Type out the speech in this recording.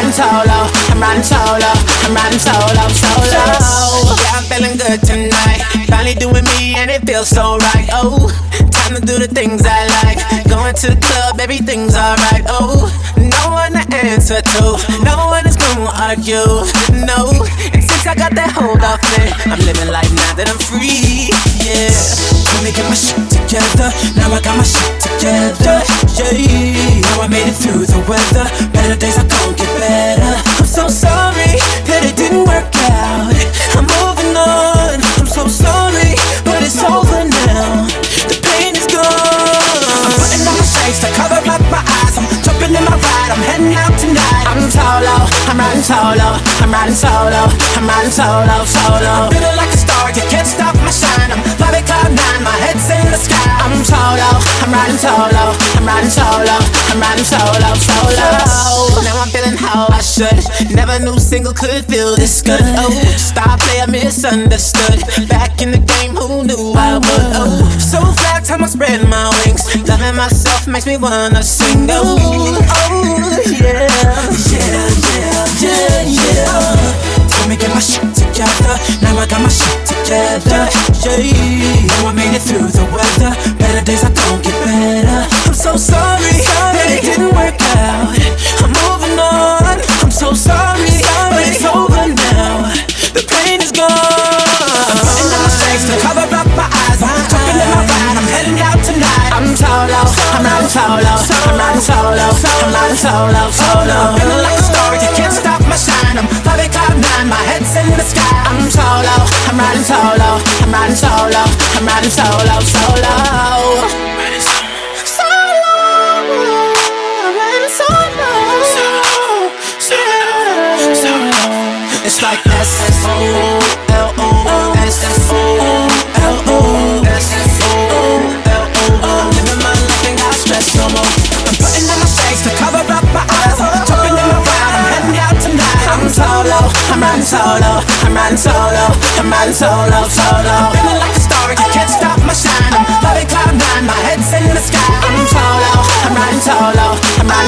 riding solo, I'm riding solo, I'm riding solo, solo. Yeah, I'm feeling good tonight. Finally doing me and it feels so right. Oh, time to do the things I like. Going to the club, everything's alright. Oh, no one to answer to, no one is gonna argue. No, and since I got that hold off me, I'm living life now that I'm free. Yeah, let me get my shit together. Now I got my shit together. Yeah, now I made it through the weather. Better days are gonna get better. I'm so sorry that it didn't work out. I'm moving on. I'm so sorry, but it's over now. The pain is gone. I'm putting on my shades to cover up my eyes. I'm jumping in my ride. I'm heading out tonight. I'm solo. I'm riding solo. I'm riding solo. I'm riding solo, solo. I'm feeling like a star. You can't stop my shine. I'm flying cloud nine. My head's in the sky. I'm solo. I'm riding solo. I'm riding solo. I'm riding solo, solo. Now I'm feeling how I should. Never knew single could feel this good. Oh, star player misunderstood. Back in the game, who knew I would? Oh, so flat, time I spread my wings. Loving myself makes me wanna sing. Oh, oh yeah, yeah, yeah, yeah, yeah. Let me get my shit together. Now I got my shit together. Yeah, now I made it through the weather. Better days are gonna get better. I'm so sorry that it didn't work out. I'm moving on. I'm so sorry, but it's over now. The pain is gone. I'm putting on my shades to cover up my eyes. I'm jumping in my ride. I'm heading out tonight. I'm solo. I'm riding solo. I'm riding solo. I'm riding solo, solo. I'm feeling like a star. You can't stop my shine. I'm flying cloud nine. My head's in the sky. I'm solo. I'm riding solo. I'm riding solo. I'm riding solo, solo. It's like S-O-L-O, S-O-L-O, S-O-L-O. Living my life ain't got stress no more. I'm putting on my shades to cover up my eyes. I'm jumping in my ride, I'm heading out tonight. I'm solo, I'm riding solo, I'm riding solo, I'm riding solo, solo. I'm feeling like a star, you can't stop my shine. I'm flying cloud nine, my head's in the sky. I'm solo, I'm riding solo, I'm riding